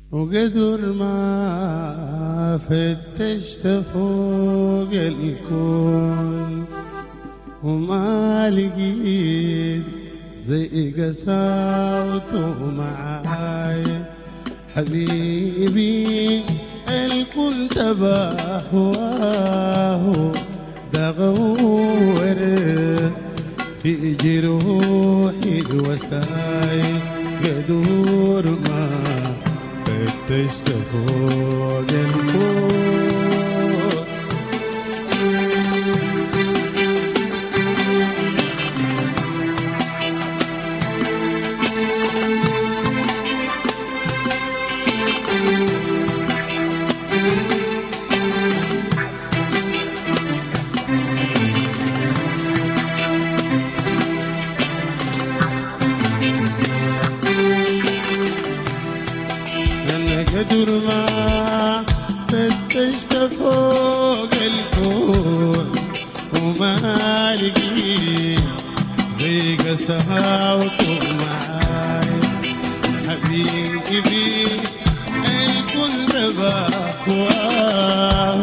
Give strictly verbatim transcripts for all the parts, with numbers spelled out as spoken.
وقدر ما فتشت فوق الكون وما لقيت زي قساوته معاي حبيبي الكنت بهواه دغور في جروحي وساي قدور ما فتشت فوق الكون قدر ما فتشت فوق الكون وما لقيت زي قساوته معاي حبيبي الكون بهواه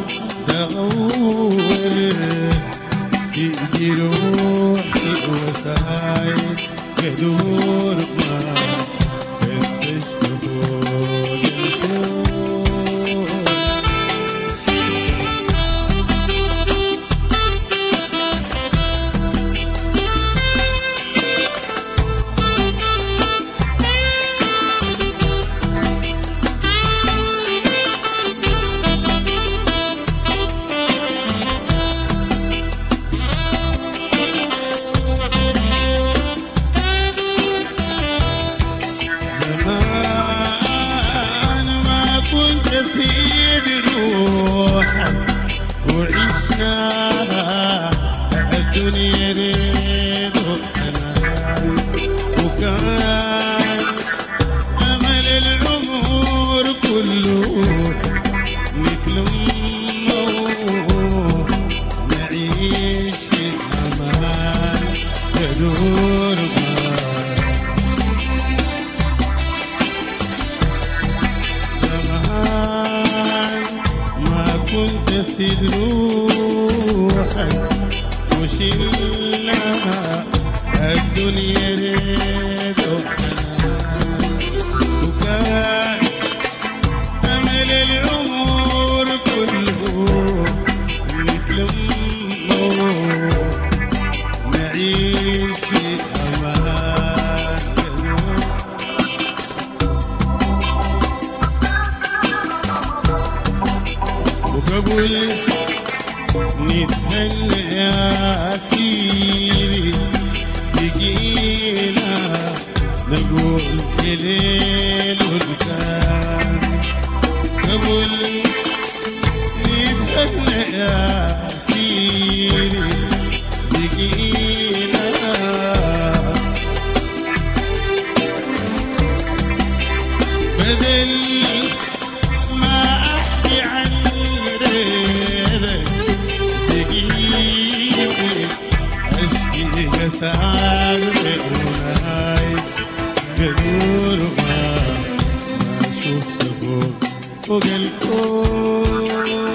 دور في جروحي وساي قدر ما فتشت فوق سيد روحك وعشنا الدنيا ريد وحنان وكان أمل العمر كله نتلمه نعيش في أمان تدور كنت سيد روحك وشلنا الدنيا ريد وحنان وكان أمل العمر كله نتلمه نعيش في أمان وقبل نتهنى يا سيدي بقينا نقول الليل والكان قبل نتهنى يا سيدي بقينا بدل ما أحكي عن أشكي سعادة ونايس قدور ما ما شفت فوق فوق الكون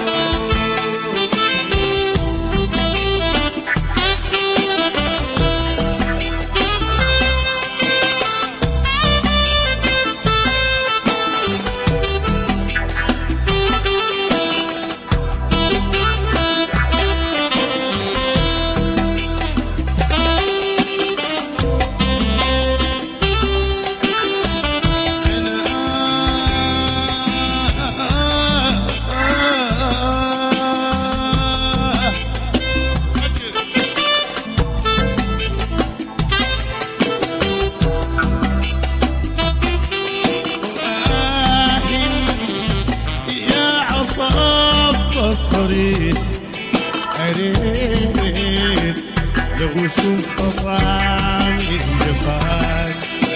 بصري أريد لو شفت طعم الجفاك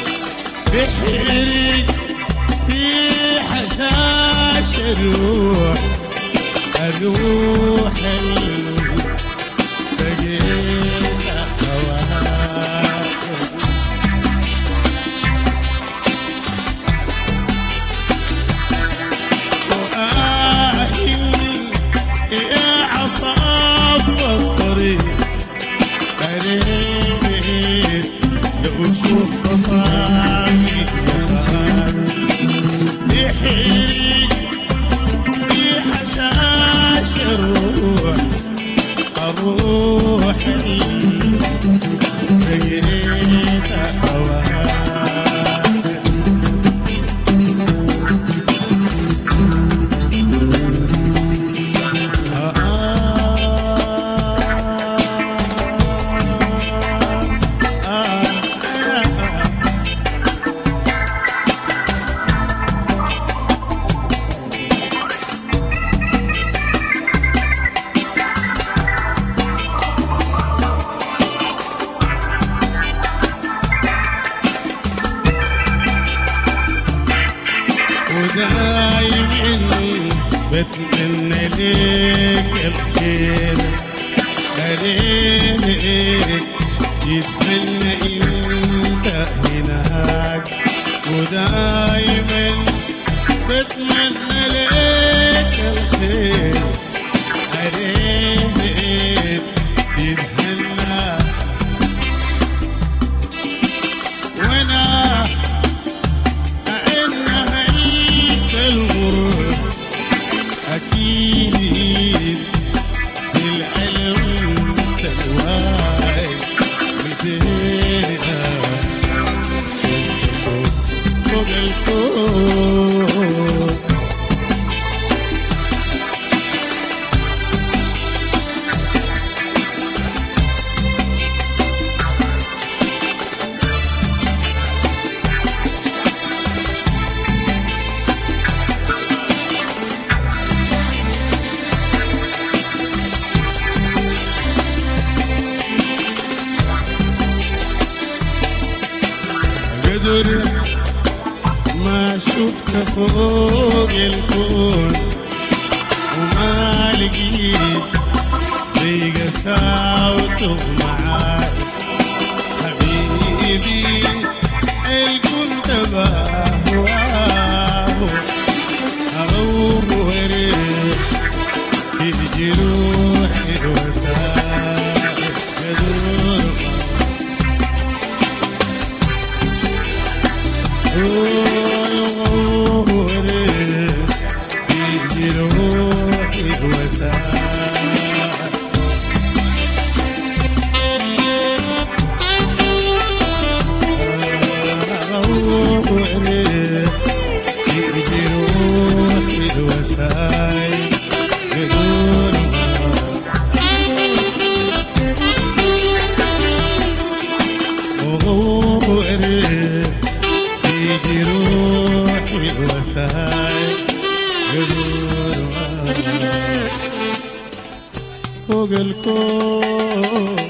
بحرق في حشاش الروح الروح سقيت هواك حيرك في حشاش الروح الروح سيرت هواك ودايما بتمنى ليك الخير عليك يتمنى انت هناك ودايما بتمنى ليك الخير عليك يتمنى وانا أكيد بالعلم سواي بديها فوق الفوق قدر ما شفت فوق الكون وما لقيت زي قساوته معاك حبيبي الكون تباهواه أغور في جروحي وسائل قدر في روحي وساعة في روحي وساعة بدون روحي وساعد فوق الكون.